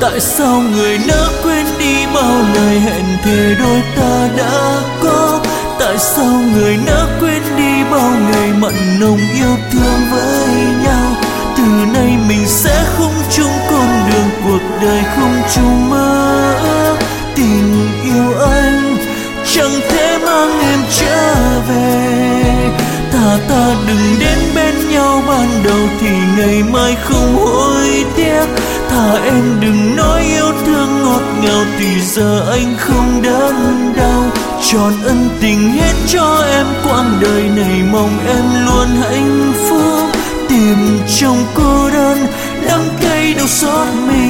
Tại sao người nỡ quên đi bao lời hẹn thề đôi ta đã có? Tại sao người nỡ quên đi bao ngày mặn nồng yêu thương với nhau? Từ nay mình sẽ không chung con đường, cuộc đời không chung mơ ước. Tình yêu anh chẳng thể mang em trở về. Thà ta đừng đến bên nhau ban đầu thì ngày mai không hối tiếc. Thà em đừng nói yêu thương ngọt ngào thì giờ anh không đớn đau. Tròn ân tình hết cho em quãng đời này, mong em luôn hạnh phúc. Tìm trong cô đơn đắng cay đau xót mình.